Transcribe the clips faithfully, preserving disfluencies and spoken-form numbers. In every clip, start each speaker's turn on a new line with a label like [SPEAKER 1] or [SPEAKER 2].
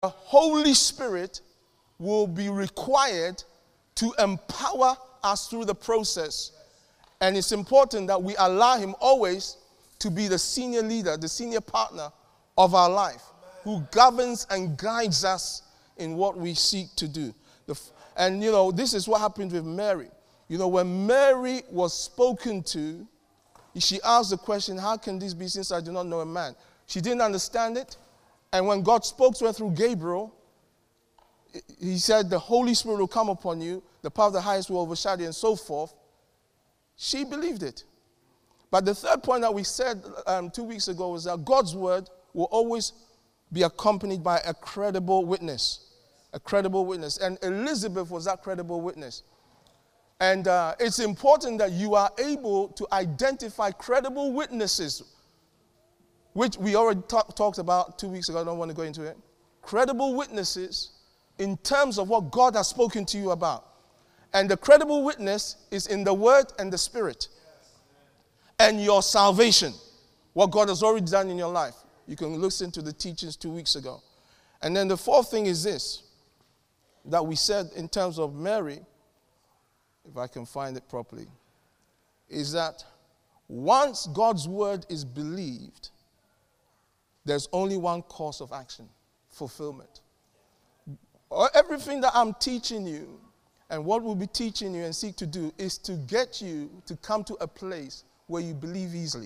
[SPEAKER 1] the Holy Spirit will be required to empower us through the process. And it's important that we allow him always to be the senior leader, the senior partner of our life, who governs and guides us in what we seek to do. The, and, you know, this is what happened with Mary. You know, when Mary was spoken to, she asked the question, how can this be since I do not know a man? She didn't understand it. And when God spoke to her through Gabriel, he said, the Holy Spirit will come upon you, the power of the highest will overshadow you, and so forth. She believed it. But the third point that we said um, two weeks ago was that God's word will always be accompanied by a credible witness. A credible witness. And Elizabeth was that credible witness. And uh, it's important that you are able to identify credible witnesses, which we already talk, talked about two weeks ago. I don't want to go into it. Credible witnesses in terms of what God has spoken to you about. And the credible witness is in the word and the spirit. And your salvation, what God has already done in your life. You can listen to the teachings two weeks ago. And then the fourth thing is this, that we said in terms of Mary, if I can find it properly, is that once God's word is believed, there's only one course of action, fulfillment. Everything that I'm teaching you and what we'll be teaching you and seek to do is to get you to come to a place where you believe easily.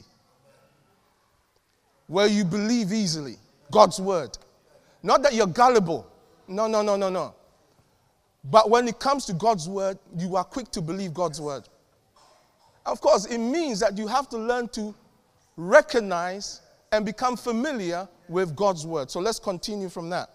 [SPEAKER 1] Where you believe easily. God's word. Not that you're gullible. No, no, no, no, no. But when it comes to God's word, you are quick to believe God's word. Of course, it means that you have to learn to recognize and become familiar with God's word. So let's continue from that.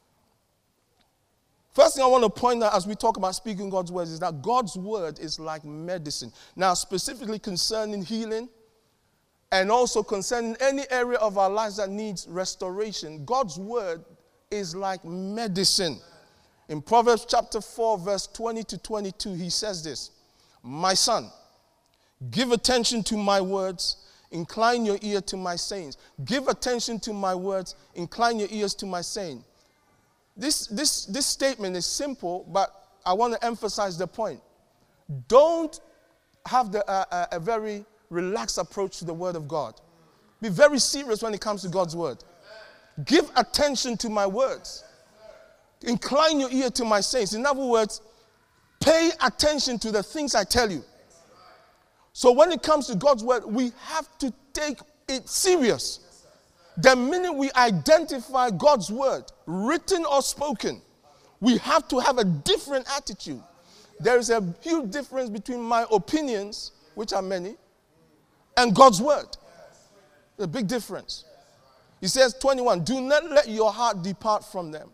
[SPEAKER 1] First thing I want to point out as we talk about speaking God's words is that God's word is like medicine. Now, specifically concerning healing and also concerning any area of our lives that needs restoration, God's word is like medicine. In Proverbs chapter four, verse twenty to twenty-two, he says this, "My son, give attention to my words, incline your ear to my sayings." Give attention to my words, incline your ears to my saying. This, this, this statement is simple, but I want to emphasize the point. Don't have the, uh, a very relaxed approach to the word of God. Be very serious when it comes to God's word. Give attention to my words. Incline your ear to my sayings. In other words, pay attention to the things I tell you. So when it comes to God's word, we have to take it serious. The minute we identify God's word, written or spoken, we have to have a different attitude. There is a huge difference between my opinions, which are many, and God's word. A big difference. He says, twenty-one, do not let your heart depart from them.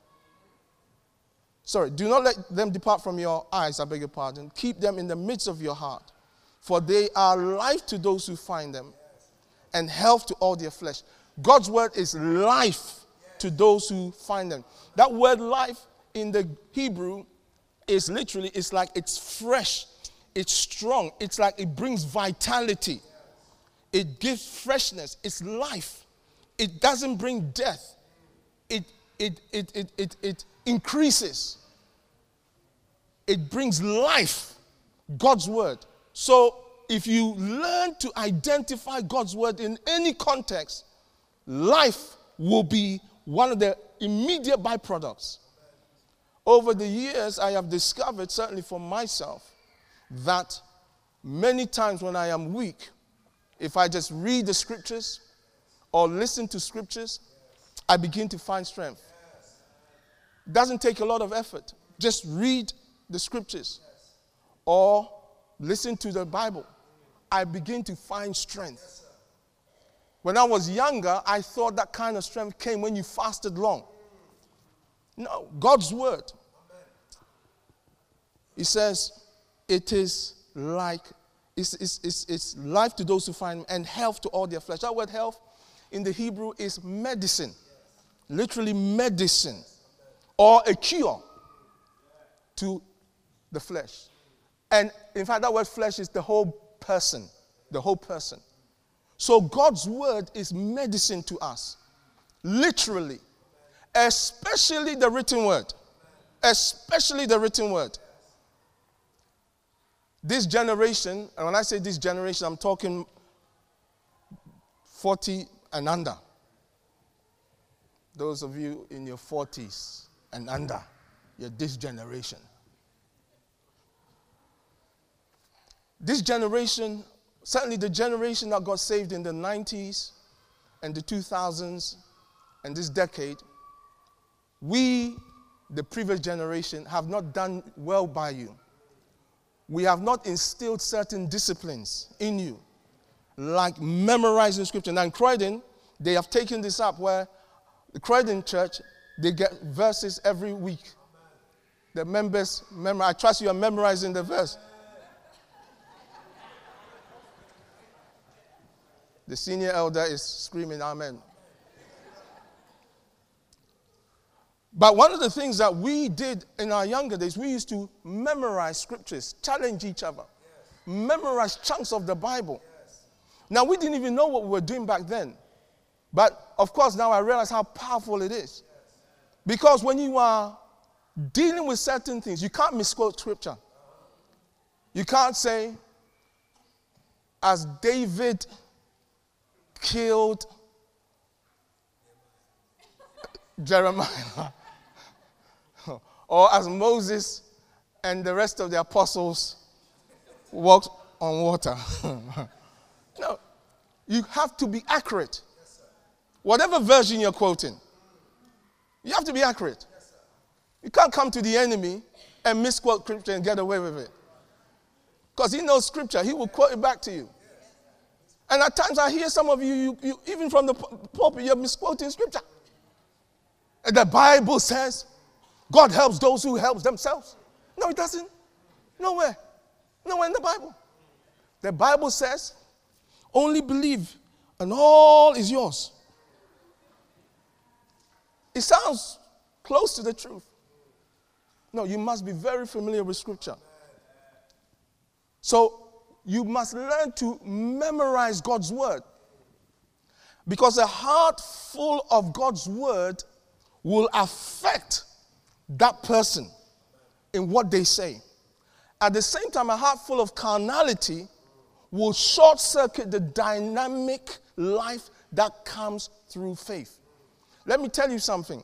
[SPEAKER 1] Sorry, do not let them depart from your eyes, I beg your pardon. Keep them in the midst of your heart, for they are life to those who find them, and health to all their flesh. God's word is life to those who find them. That word life in the Hebrew is literally, it's like it's fresh, it's strong, it's like it brings vitality. It gives freshness, it's life. It doesn't bring death. It, it, it, it, it, it increases. It brings life, God's word. So if you learn to identify God's word in any context, life will be one of the immediate byproducts. Over the years, I have discovered, certainly for myself, that many times when I am weak, if I just read the scriptures or listen to scriptures, I begin to find strength. It doesn't take a lot of effort. Just read the scriptures or listen to the Bible. I begin to find strength. When I was younger, I thought that kind of strength came when you fasted long. No, God's word. It says, it is like, it's, it's, it's, it's life to those who find and health to all their flesh. That word health in the Hebrew is medicine. Literally medicine. Or a cure to the flesh. And in fact, that word flesh is the whole person. The whole person. So God's word is medicine to us, literally. Especially the written word. Especially the written word. This generation, and when I say this generation, I'm talking forty and under. Those of you in your forties and under, you're this generation. This generation, certainly the generation that got saved in the nineties and the two thousands and this decade, we, the previous generation, have not done well by you. We have not instilled certain disciplines in you, like memorizing scripture. Now in Croydon, they have taken this up where the Croydon church, they get verses every week. The members, memor- I trust you are memorizing the verse. The senior elder is screaming, amen. But one of the things that we did in our younger days, we used to memorize scriptures, challenge each other, yes. Memorize chunks of the Bible. Yes. Now, we didn't even know what we were doing back then. But, of course, now I realize how powerful it is. Yes. Because when you are dealing with certain things, you can't misquote scripture. You can't say, as David killed Jeremiah, or as Moses and the rest of the apostles walked on water. No, you have to be accurate. Yes, whatever version you're quoting, you have to be accurate. Yes, you can't come to the enemy and misquote scripture and get away with it. Because he knows scripture, he will quote it back to you. And at times I hear some of you, you, you even from the pulpit, you're misquoting scripture. And the Bible says, God helps those who help themselves. No, it doesn't. Nowhere. Nowhere in the Bible. The Bible says, only believe and all is yours. It sounds close to the truth. No, you must be very familiar with scripture. So, you must learn to memorize God's word. Because a heart full of God's word will affect that person in what they say. At the same time, a heart full of carnality will short-circuit the dynamic life that comes through faith. Let me tell you something.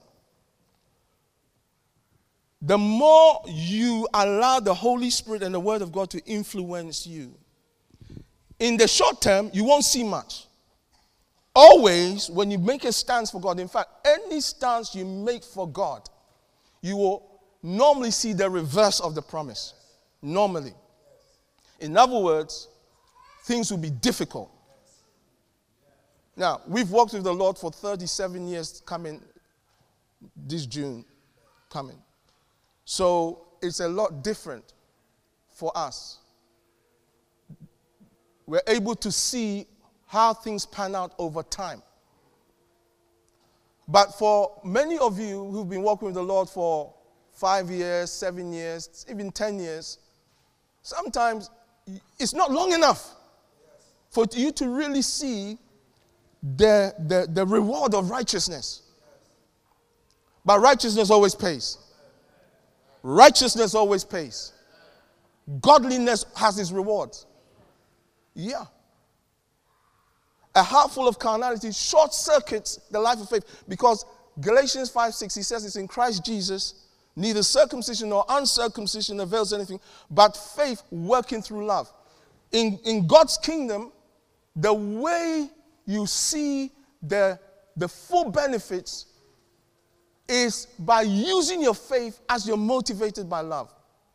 [SPEAKER 1] The more you allow the Holy Spirit and the Word of God to influence you, in the short term, you won't see much. Always, when you make a stance for God, in fact, any stance you make for God, you will normally see the reverse of the promise. Normally. In other words, things will be difficult. Now, we've walked with the Lord for thirty-seven years coming, this June coming. So, it's a lot different for us. We're able to see how things pan out over time. But for many of you who've been walking with the Lord for five years, seven years, even ten years, sometimes it's not long enough for you to really see the, the, the reward of righteousness. But righteousness always pays. Righteousness always pays. Godliness has its rewards. Yeah. A heart full of carnality short circuits the life of faith, because Galatians five six, he says it's in Christ Jesus, neither circumcision nor uncircumcision avails anything, but faith working through love. In, in God's kingdom, the way you see the, the full benefits is by using your faith as you're motivated by love.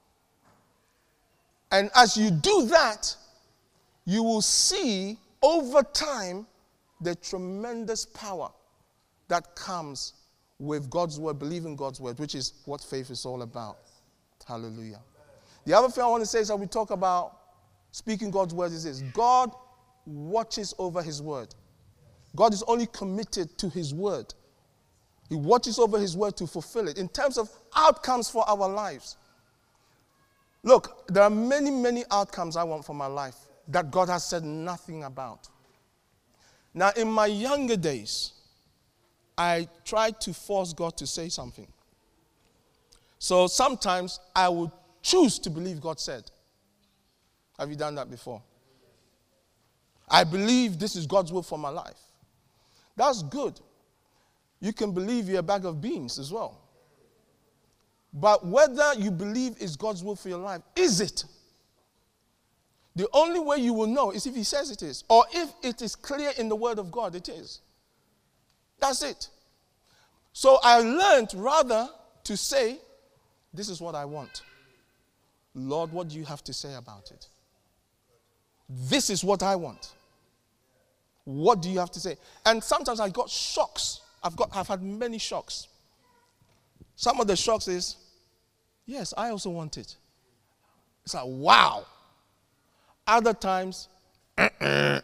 [SPEAKER 1] And as you do that, you will see over time the tremendous power that comes with God's word, believing God's word, which is what faith is all about. Hallelujah. The other thing I want to say is that we talk about speaking God's word is this. God watches over his word. God is only committed to his word. He watches over his word to fulfill it. In terms of outcomes for our lives. Look, there are many, many outcomes I want for my life that God has said nothing about. Now, in my younger days, I try to force God to say something. So sometimes I would choose to believe God said. Have you done that before? I believe this is God's will for my life. That's good. You can believe you're a bag of beans as well. But whether you believe it's God's will for your life, is it? The only way you will know is if he says it is. Or if it is clear in the word of God, it is. That's it. So I learned rather to say, this is what I want. Lord, what do you have to say about it? This is what I want. What do you have to say? And sometimes I got shocks. I've got I've had many shocks. Some of the shocks is, yes, I also want it. It's like, wow. Other times, uh-uh.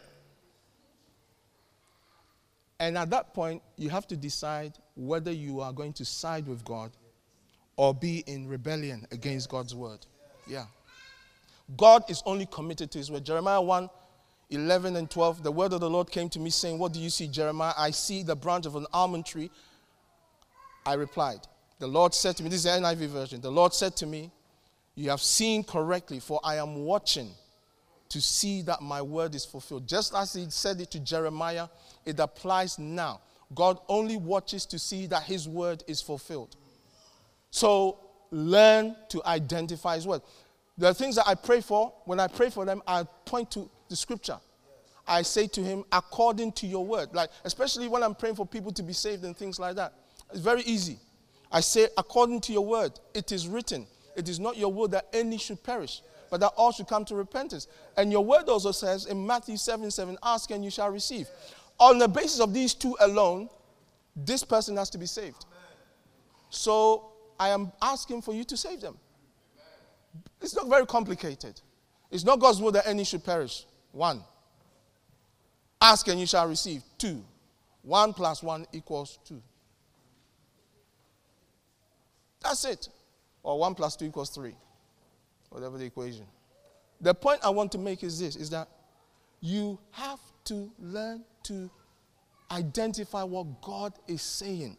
[SPEAKER 1] And at that point, you have to decide whether you are going to side with God or be in rebellion against God's word. Yeah. God is only committed to his word. Jeremiah one, eleven and twelve, the word of the Lord came to me saying, what do you see, Jeremiah? I see the branch of an almond tree. I replied, the Lord said to me, this is the N I V version, the Lord said to me, you have seen correctly, for I am watching to see that my word is fulfilled. Just as he said it to Jeremiah, it applies now. God only watches to see that his word is fulfilled. So learn to identify his word. There are things that I pray for. When I pray for them, I point to the scripture. I say to him, according to your word. Like, especially when I'm praying for people to be saved and things like that. It's very easy. I say, according to your word, it is written. It is not your will that any should perish, but that all should come to repentance. And your word also says in Matthew seven seven, ask and you shall receive. On the basis of these two alone, this person has to be saved. So I am asking for you to save them. It's not very complicated. It's not God's will that any should perish. One. Ask and you shall receive. Two. One plus one equals two. That's it. Or one plus two equals three. Whatever the equation. The point I want to make is this, is that you have to learn to identify what God is saying.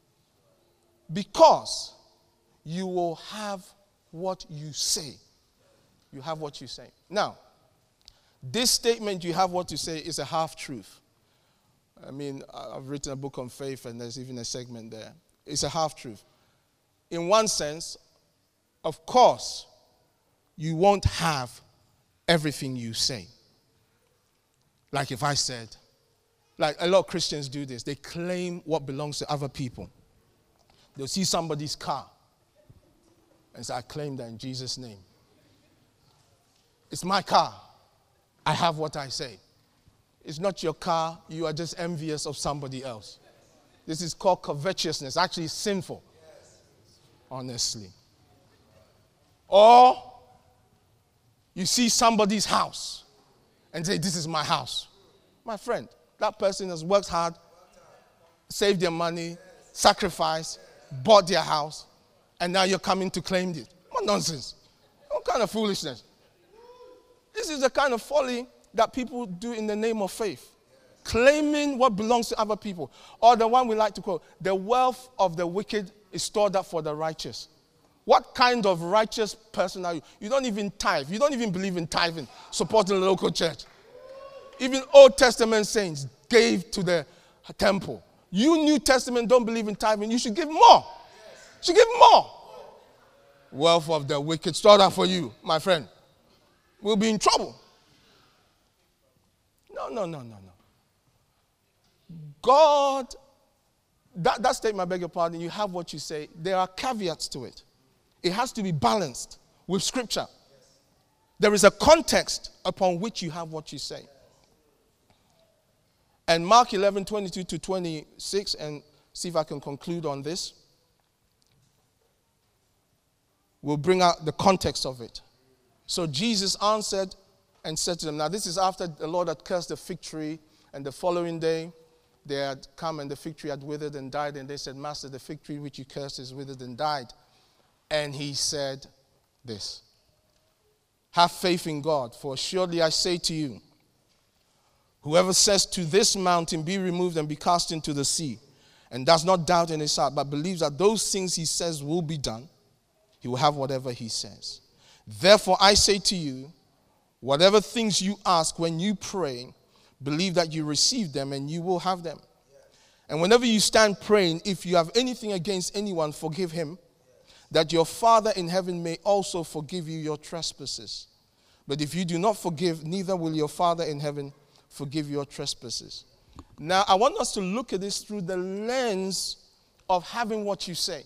[SPEAKER 1] Because you will have what you say. You have what you say. Now, this statement, you have what you say, is a half-truth. I mean, I've written a book on faith, and there's even a segment there. It's a half-truth. In one sense, of course, you won't have everything you say. Like if I said, like a lot of Christians do this. They claim what belongs to other people. They'll see somebody's car and say, I claim that in Jesus' name. It's my car. I have what I say. It's not your car. You are just envious of somebody else. This is called covetousness. Actually, it's sinful. Honestly. Or you see somebody's house and say, this is my house. My friend, that person has worked hard, saved their money, sacrificed, bought their house, and now you're coming to claim it. What nonsense. What kind of foolishness? This is the kind of folly that people do in the name of faith. Claiming what belongs to other people. Or the one we like to quote, the wealth of the wicked is stored up for the righteous. What kind of righteous person are you? You don't even tithe. You don't even believe in tithing, supporting the local church. Even Old Testament saints gave to the temple. You New Testament don't believe in tithing. You should give more. You should give more. Wealth of the wicked stored up for you, my friend. We'll be in trouble. No, no, no, no, no. God, that, that statement, I beg your pardon, you have what you say. There are caveats to it. It has to be balanced with scripture. There is a context upon which you have what you say. And Mark eleven, twenty-two to twenty-six, and see if I can conclude on this. We'll bring out the context of it. So Jesus answered and said to them, now this is after the Lord had cursed the fig tree, and the following day they had come and the fig tree had withered and died, and they said, Master, the fig tree which you cursed is withered and died. And he said this, have faith in God, for surely I say to you, whoever says to this mountain, be removed and be cast into the sea, and does not doubt in his heart, but believes that those things he says will be done, he will have whatever he says. Therefore, I say to you, whatever things you ask when you pray, believe that you receive them and you will have them. And whenever you stand praying, if you have anything against anyone, forgive him, that your Father in heaven may also forgive you your trespasses. But if you do not forgive, neither will your Father in heaven forgive your trespasses. Now, I want us to look at this through the lens of having what you say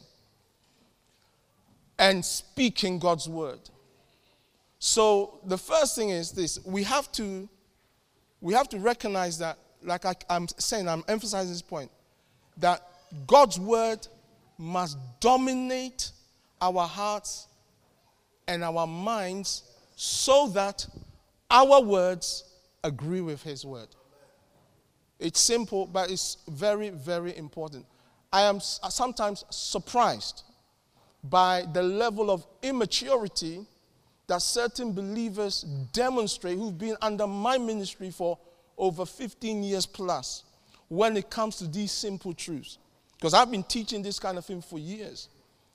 [SPEAKER 1] and speaking God's word. So the first thing is this: we have to, we have to recognize that, like I, I'm saying, I'm emphasizing this point, that God's word must dominate our hearts and our minds so that our words agree with his word. It's simple, but it's very, very important. I am sometimes surprised by the level of immaturity that certain believers demonstrate who've been under my ministry for over fifteen years plus when it comes to these simple truths. Because I've been teaching this kind of thing for years.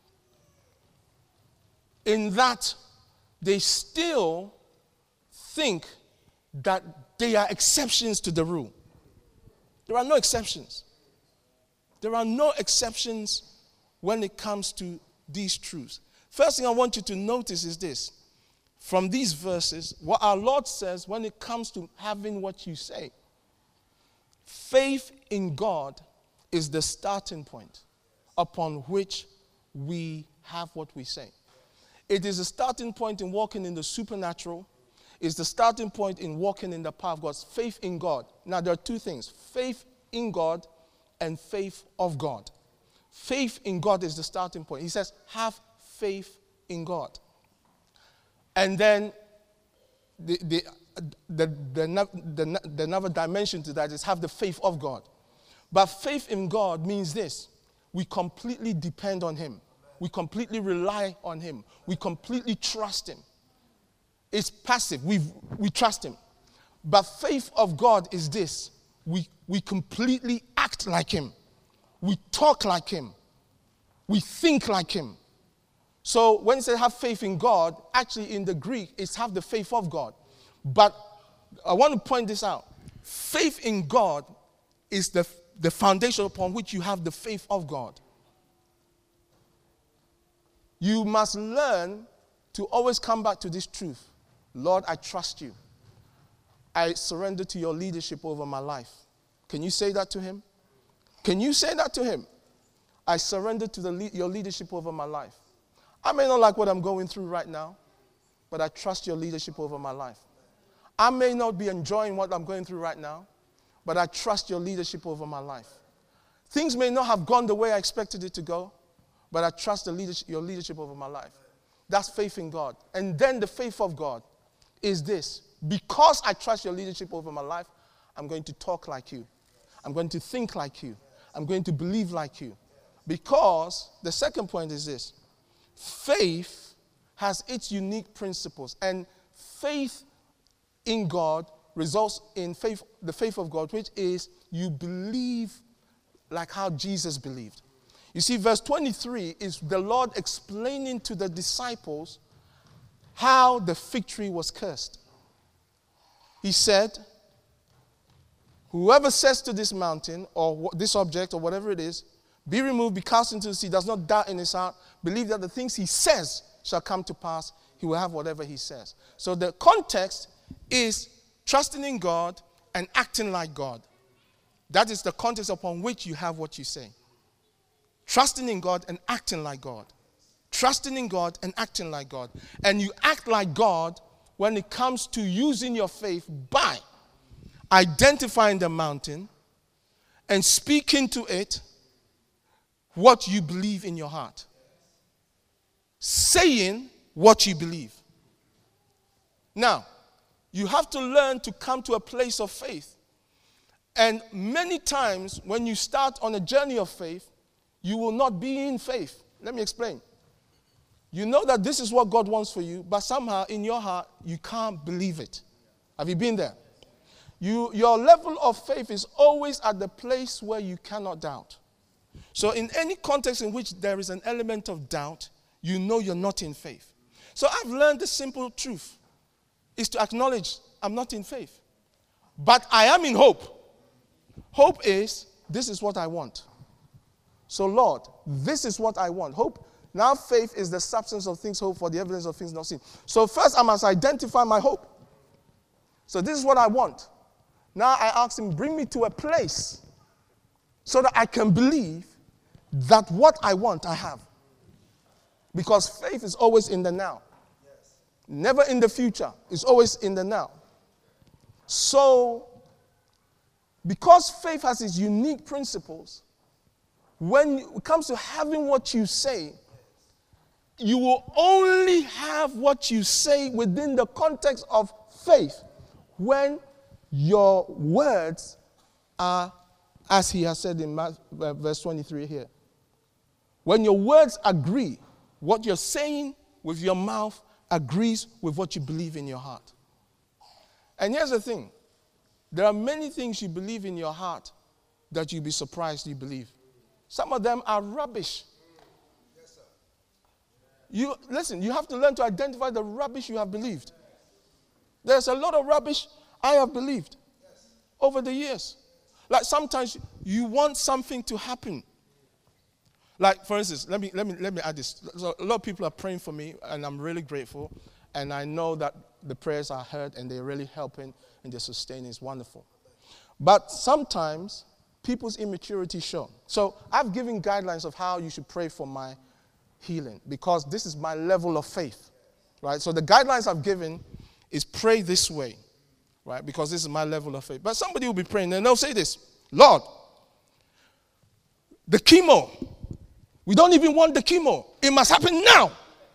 [SPEAKER 1] In that, they still think that they are exceptions to the rule. There are no exceptions. There are no exceptions when it comes to these truths. First thing I want you to notice is this. From these verses, what our Lord says when it comes to having what you say. Faith in God is the starting point upon which we have what we say. It is a starting point in walking in the supernatural. It's the starting point in walking in the power of God. Faith in God. Now, there are two things. Faith in God and faith of God. Faith in God is the starting point. He says, have faith in God. And then the, the, the, the, the, the another dimension to that is have the faith of God. But faith in God means this. We completely depend on him. We completely rely on him. We completely trust him. It's passive. We we trust him. But faith of God is this. We, we completely act like him. We talk like him. We think like him. So when it says have faith in God, actually in the Greek, it's have the faith of God. But I want to point this out. Faith in God is the, the foundation upon which you have the faith of God. You must learn to always come back to this truth. Lord, I trust you. I surrender to your leadership over my life. Can you say that to him? Can you say that to him? I surrender to the le- your leadership over my life. I may not like what I'm going through right now, but I trust your leadership over my life. I may not be enjoying what I'm going through right now, but I trust your leadership over my life. Things may not have gone the way I expected it to go, but I trust the leadership, your leadership over my life. That's faith in God. And then the faith of God is this. Because I trust your leadership over my life, I'm going to talk like you. I'm going to think like you. I'm going to believe like you. Because the second point is this. Faith has its unique principles. And faith in God results in faith, the faith of God, which is you believe like how Jesus believed. You see, verse twenty-three is the Lord explaining to the disciples how the fig tree was cursed. He said, whoever says to this mountain or this object or whatever it is, be removed, be cast into the sea, does not doubt in his heart, believe that the things he says shall come to pass, he will have whatever he says. So the context is trusting in God and acting like God. That is the context upon which you have what you say. Trusting in God and acting like God. Trusting in God and acting like God. And you act like God when it comes to using your faith by identifying the mountain and speaking to it what you believe in your heart. Saying what you believe. Now, you have to learn to come to a place of faith. And many times when you start on a journey of faith, you will not be in faith. Let me explain. You know that this is what God wants for you, but somehow in your heart, you can't believe it. Have you been there? You, your level of faith is always at the place where you cannot doubt. So in any context in which there is an element of doubt, you know you're not in faith. So I've learned the simple truth is to acknowledge I'm not in faith. But I am in hope. Hope is, this is what I want. So Lord, this is what I want. Hope, now faith is the substance of things hoped for, the evidence of things not seen. So first I must identify my hope. So this is what I want. Now I ask him, bring me to a place so that I can believe that what I want, I have. Because faith is always in the now. Yes. Never in the future. It's always in the now. So, because faith has its unique principles, when it comes to having what you say, you will only have what you say within the context of faith when your words are, as he has said in verse twenty-three here. When your words agree, what you're saying with your mouth agrees with what you believe in your heart. And here's the thing. There are many things you believe in your heart that you'll be surprised you believe. Some of them are rubbish. Yes, sir. You, listen, you have to learn to identify the rubbish you have believed. There's a lot of rubbish I have believed over the years. Like sometimes you want something to happen. Like, for instance, let me let me let me add this. So a lot of people are praying for me, and I'm really grateful. And I know that the prayers are heard, and they're really helping, and they're sustaining. It's wonderful. But sometimes people's immaturity show. So I've given guidelines of how you should pray for my healing, because this is my level of faith, right? So the guidelines I've given is pray this way, right? Because this is my level of faith. But somebody will be praying, and they'll say this: Lord, the chemo. We don't even want the chemo. It must happen now.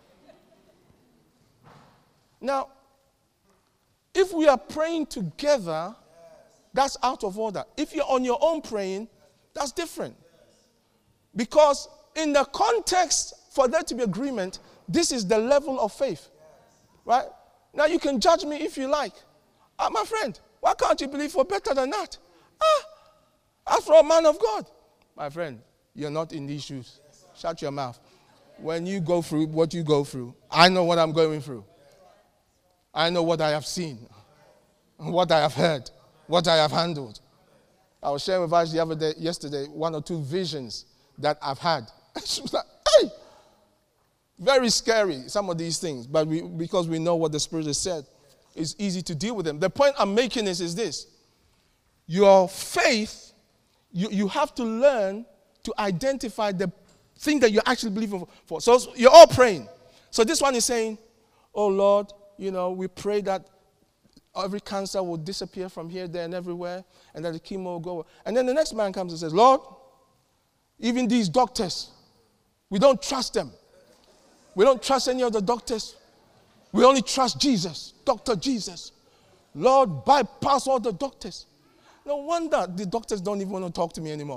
[SPEAKER 1] Now, if we are praying together, that's out of order. If you're on your own praying, that's different. Because in the context for there to be agreement, this is the level of faith. Right? Now, you can judge me if you like. Ah, my friend, why can't you believe for better than that? Ah, as for a man of God. My friend, you're not in these shoes. Shut your mouth. When you go through what you go through, I know what I'm going through. I know what I have seen, what I have heard, what I have handled. I was sharing with us the other day, yesterday, one or two visions that I've had. She was like, hey! Very scary, some of these things. But we, because we know what the Spirit has said, it's easy to deal with them. The point I'm making is, is this. Your faith, you, you have to learn to identify the thing that you're actually believing for. So you're all praying. So this one is saying, oh Lord, you know, we pray that every cancer will disappear from here, there, and everywhere, and that the chemo will go. And then the next man comes and says, Lord, even these doctors, we don't trust them. We don't trust any of the doctors. We only trust Jesus, Doctor Jesus. Lord, bypass all the doctors. No wonder the doctors don't even want to talk to me anymore.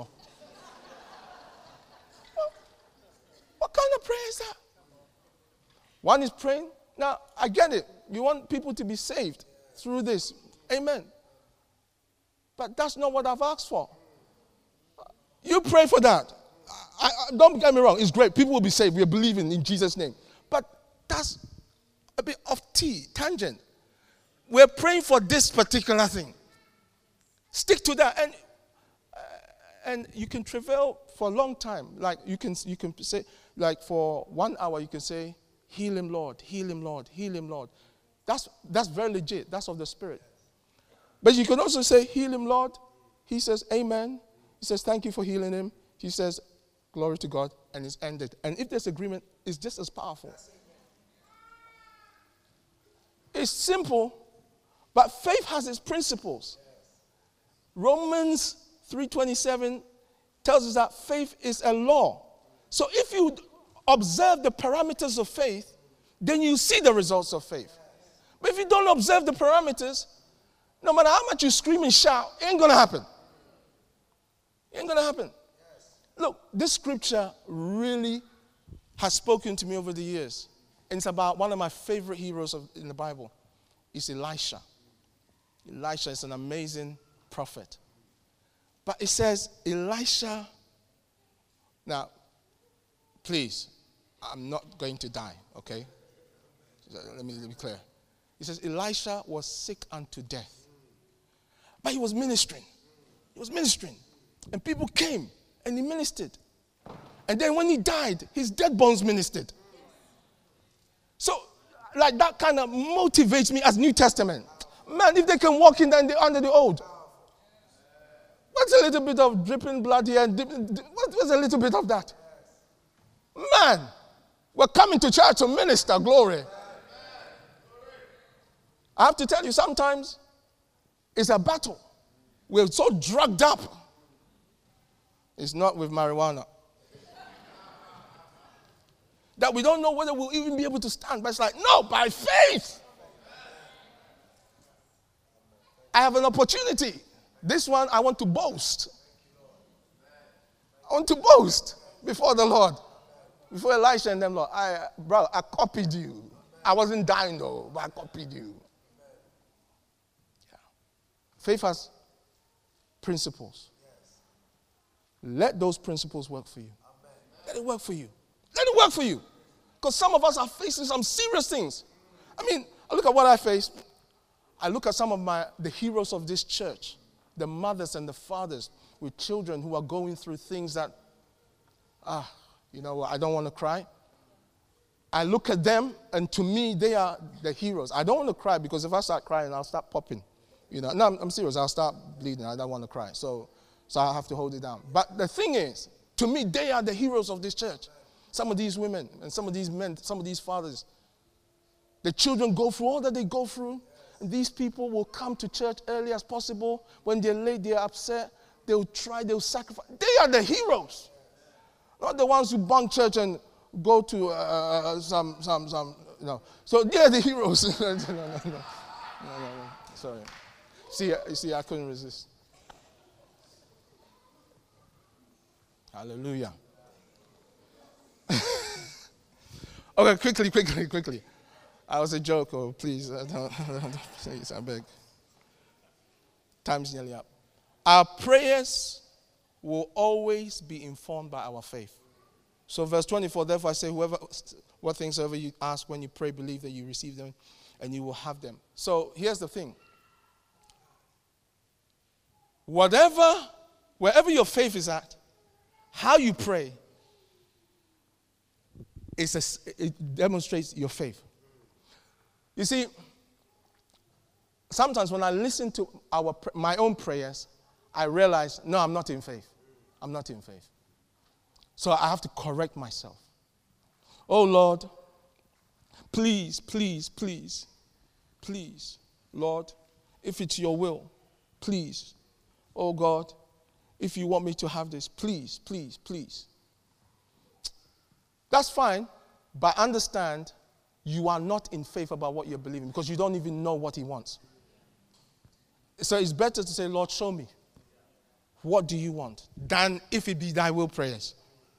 [SPEAKER 1] What kind of prayer is that? One is praying. Now, I get it. You want people to be saved through this. Amen. But that's not what I've asked for. You pray for that. I, I, don't get me wrong. It's great. People will be saved. We are believing in Jesus' name. But that's a bit off T, tangent. We're praying for this particular thing. Stick to that. And uh, and you can travail for a long time. Like you can you can say, like for one hour, you can say, heal him, Lord, heal him, Lord, heal him, Lord. That's that's very legit. That's of the Spirit. But you can also say, heal him, Lord. He says, amen. He says, thank you for healing him. He says, glory to God, and it's ended. And if there's agreement, it's just as powerful. It's simple, but faith has its principles. Romans three twenty-seven tells us that faith is a law. So if you observe the parameters of faith, then you see the results of faith. But if you don't observe the parameters, no matter how much you scream and shout, it ain't going to happen. It ain't going to happen. Look, this scripture really has spoken to me over the years. And it's about one of my favorite heroes of, in the Bible. It's Elisha. Elisha is an amazing prophet. But it says, Elisha Now, please, I'm not going to die, okay? Let me be clear. He says, Elisha was sick unto death. But he was ministering. He was ministering. And people came and he ministered. And then when he died, his dead bones ministered. So, like that kind of motivates me as New Testament. Man, if they can walk in the, under the old. What's a little bit of dripping blood here? And dip, dip, what's a little bit of that? Man, we're coming to church to minister glory. I have to tell you, sometimes it's a battle. We're so drugged up. It's not with marijuana. That we don't know whether we'll even be able to stand. But it's like, no, by faith. I have an opportunity. This one, I want to boast. I want to boast before the Lord. Before Elisha and them, Lord. I, bro, I copied you. I wasn't dying though, but I copied you. Yeah. Faith has principles. Let those principles work for you. Let it work for you. Let it work for you. Because some of us are facing some serious things. I mean, I look at what I face. I look at some of my the heroes of this church, the mothers and the fathers with children who are going through things that, ah, you know, I don't want to cry. I look at them, and to me, they are the heroes. I don't want to cry because if I start crying, I'll start popping. You know, no, I'm, I'm serious. I'll start bleeding. I don't want to cry. So, so I have to hold it down. But the thing is, to me, they are the heroes of this church. Some of these women and some of these men, some of these fathers, the children go through all that they go through. And these people will come to church early as possible. When they're late, they're upset. They'll try, they'll sacrifice. They are the heroes. Not the ones who bunk church and go to uh, some, some, some, you know. So they're the heroes. no, no, no, no, no, no, no. Sorry. See, you see, I couldn't resist. Hallelujah. Okay, quickly, quickly, quickly. I was a joke, oh, please, uh, don't, please, I beg. Time's nearly up. Our prayers will always be informed by our faith. So verse twenty-four, therefore I say, whoever, what things soever you ask when you pray, believe that you receive them and you will have them. So here's the thing. Whatever, wherever your faith is at, how you pray, is a, it demonstrates your faith. You see, sometimes when I listen to our my own prayers, I realize, no, I'm not in faith. I'm not in faith. So I have to correct myself. Oh, Lord, please, please, please, please, Lord, if it's your will, please, oh God, if you want me to have this, please, please, please. That's fine, but understand you are not in faith about what you're believing because you don't even know what he wants. So it's better to say, Lord, show me. What do you want? Than if it be thy will prayers.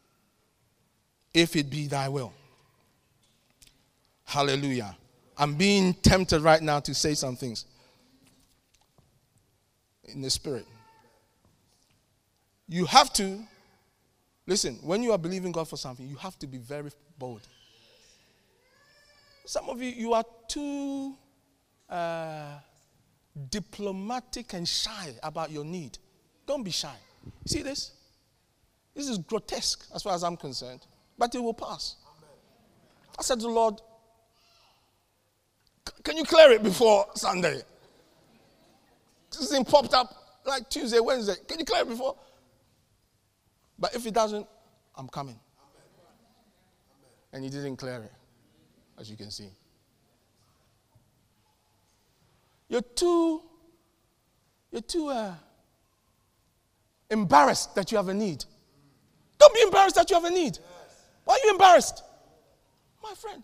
[SPEAKER 1] If it be thy will. Hallelujah. I'm being tempted right now to say some things in the spirit. You have to, listen, when you are believing God for something, you have to be very bold. Some of you, you are too uh, diplomatic and shy about your need. Don't be shy. See this? This is grotesque as far as I'm concerned, but it will pass. I said to the Lord, can you clear it before Sunday? This thing popped up like Tuesday, Wednesday. Can you clear it before? But if it doesn't, I'm coming. And he didn't clear it, as you can see. You're too, you're too uh, embarrassed that you have a need. Don't be embarrassed that you have a need. Why are you embarrassed? My friend.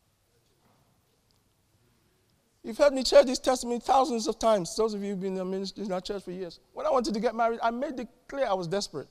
[SPEAKER 1] You've heard me share this testimony thousands of times. Those of you who've been in, ministry, in our church for years. When I wanted to get married, I made it clear I was desperate.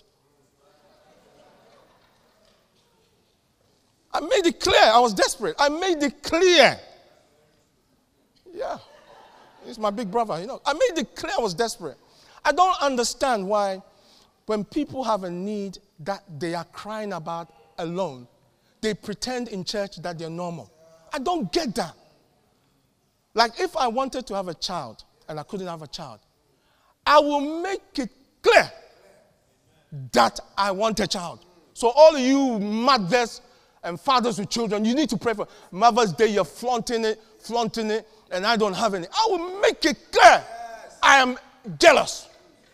[SPEAKER 1] I made it clear I was desperate. I made it clear. Yeah. He's my big brother, you know. I made it clear I was desperate. I don't understand why when people have a need that they are crying about alone, they pretend in church that they're normal. I don't get that. Like if I wanted to have a child and I couldn't have a child, I will make it clear that I want a child. So all of you mothers and fathers with children, you need to pray for Mother's Day. You're flaunting it, flaunting it, and I don't have any. I will make it clear. Yes. I am jealous.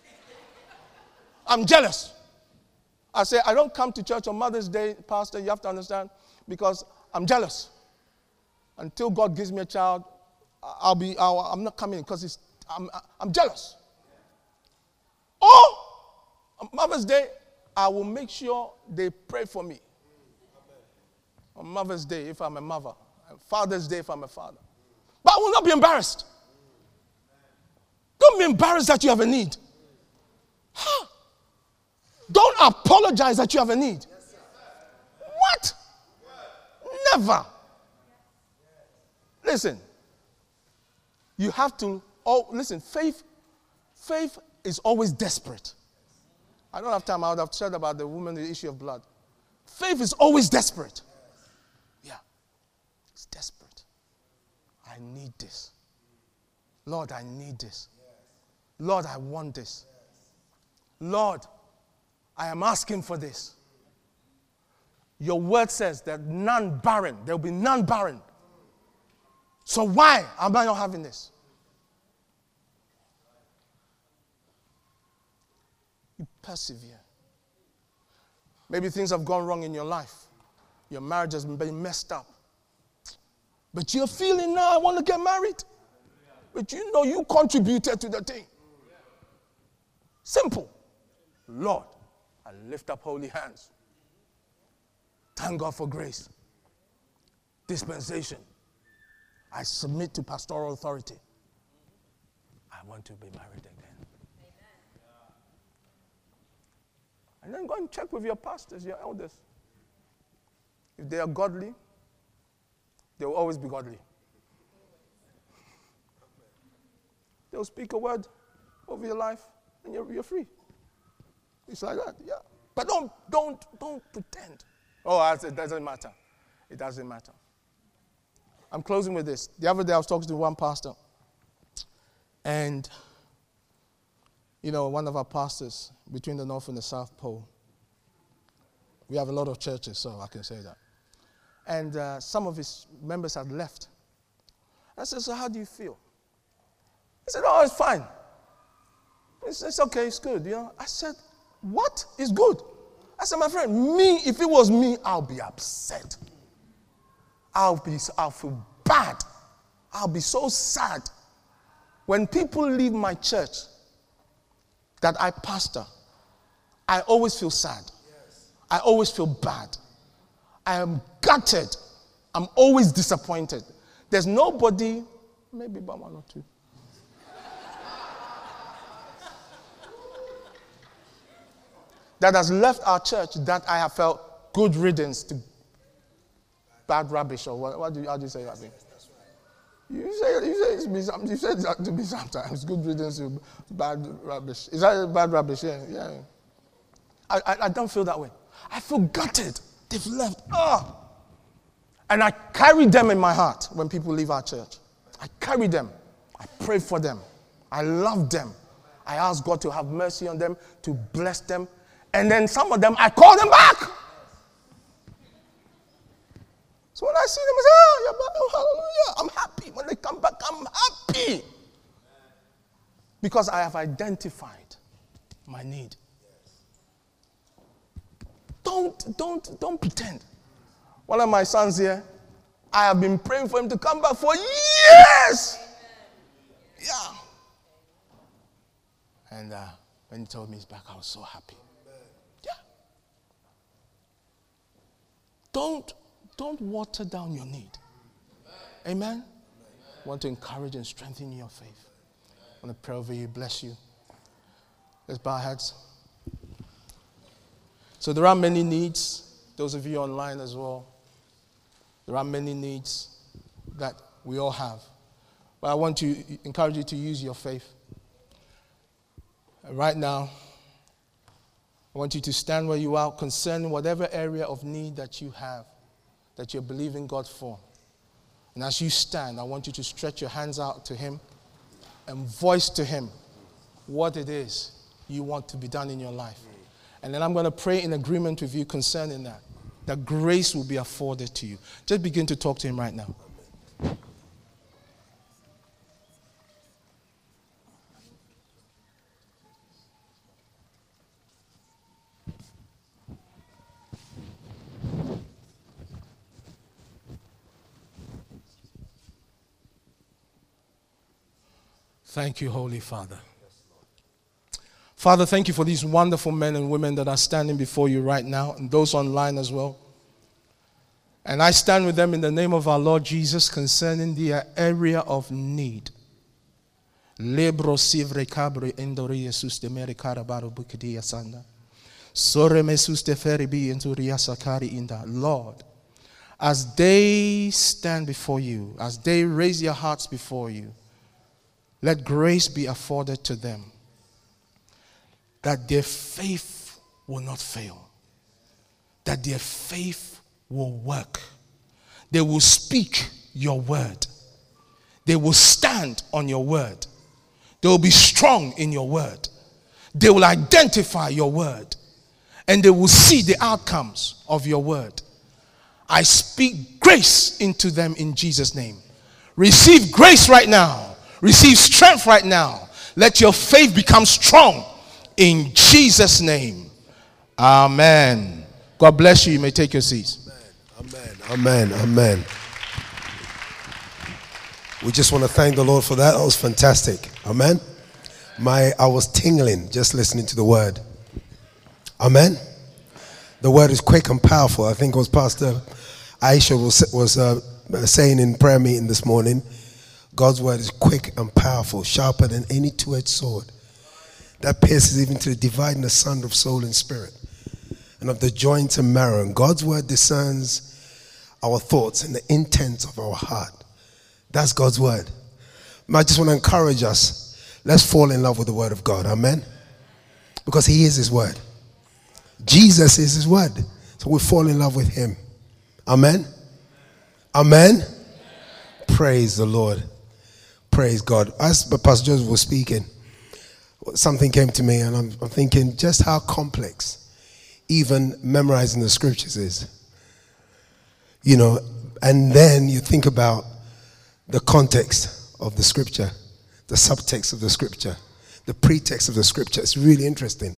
[SPEAKER 1] I'm jealous. I say, I don't come to church on Mother's Day, Pastor, you have to understand, because I'm jealous. Until God gives me a child, I'll be, I'll, I'm not coming because it's, I'm, I'm jealous. Or on Mother's Day, I will make sure they pray for me. On Mother's Day, if I'm a mother. And Father's Day, if I'm a father. But I will not be embarrassed. Don't be embarrassed that you have a need. Huh? Don't apologize that you have a need. What? Never. Listen. You have to, oh, listen, faith, faith is always desperate. I don't have time. I would have said about the woman, the issue of blood. Faith is always desperate. Yeah. It's desperate. I need this. Lord, I need this. Lord, I want this. Lord, I am asking for this. Your word says that none barren. There will be none barren. So why am I not having this? You persevere. Maybe things have gone wrong in your life. Your marriage has been messed up. But you're feeling now, I want to get married. But you know you contributed to the thing. Simple. Lord, I lift up holy hands. Thank God for grace. Dispensation. I submit to pastoral authority. I want to be married again. And then go and check with your pastors, your elders. If they are godly, they will always be godly. They'll speak a word over your life and you're, you're free. It's like that, yeah. But don't, don't, don't pretend. Oh, it doesn't matter. It doesn't matter. I'm closing with this. The other day I was talking to one pastor. And, you know, one of our pastors between the North and the South Pole. We have a lot of churches, so I can say that. And uh, some of his members had left. I said, so how do you feel? He said, oh, it's fine. It's, it's okay, it's good. You know. I said, what is good? I said, my friend, me, if it was me, I'll be upset. I'll be, I'll feel bad. I'll be so sad. When people leave my church that I pastor, I always feel sad. Yes. I always feel bad. I am gutted. I'm always disappointed. There's nobody, maybe about one or two, that has left our church that I have felt good riddance to bad rubbish, or what, what do you, how do you say that? You say, you say, it's me, you say that to me sometimes, good riddance to bad rubbish. Is that bad rubbish? Yeah. yeah. I, I, I don't feel that way. I feel gutted. They've left. Oh. And I carry them in my heart when people leave our church. I carry them. I pray for them. I love them. I ask God to have mercy on them, to bless them. And then some of them, I call them back. So when I see them, I say, oh, you're back. Oh, hallelujah. I'm happy. When they come back, I'm happy. Because I have identified my need. Don't, don't, don't pretend. One of my sons here, I have been praying for him to come back for years. Yeah. And uh, when he told me he's back, I was so happy. Yeah. Don't, don't water down your need. Amen? I want to encourage and strengthen your faith. I want to pray over you, bless you. Let's bow our heads. So there are many needs, those of you online as well. There are many needs that we all have. But I want to encourage you to use your faith. And right now, I want you to stand where you are concerning whatever area of need that you have, that you're believing God for. And as you stand, I want you to stretch your hands out to him and voice to him what it is you want to be done in your life. And then I'm going to pray in agreement with you concerning that. That grace will be afforded to you. Just begin to talk to him right now. Thank you, Holy Father. Father, thank you for these wonderful men and women that are standing before you right now, and those online as well. And I stand with them in the name of our Lord Jesus concerning the area of need. Lebro sivre cabre indori Jesus de mericara baru bukidia sanda. Sore mesus de feribi inturia sakari inda. Lord, as they stand before you, as they raise their hearts before you, let grace be afforded to them, that their faith will not fail, that their faith will work. They will speak your word. They will stand on your word. They will be strong in your word. They will identify your word, and they will see the outcomes of your word. I speak grace into them in Jesus' name. Receive grace right now. Receive strength right now. Let your faith become strong in Jesus' name. Amen. God bless you. You may take your seats.
[SPEAKER 2] Amen. Amen. Amen. We just want to thank the Lord for that. That was fantastic. Amen. My, I was tingling just listening to the word. Amen. The word is quick and powerful. I think it was Pastor Aisha was, was uh, saying in prayer meeting this morning. God's word is quick and powerful, sharper than any two-edged sword, that pierces even to the dividing asunder of soul and spirit, and of the joints and marrow. And God's word discerns our thoughts and the intents of our heart. That's God's word. I just want to encourage us. Let's fall in love with the word of God. Amen. Because he is his word. Jesus is his word. So we fall in love with him. Amen. Amen. Praise the Lord. Praise God. As Pastor Joseph was speaking, something came to me, and I'm, I'm thinking just how complex even memorizing the scriptures is. You know, and then you think about the context of the scripture, the subtext of the scripture, the pretext of the scripture. It's really interesting.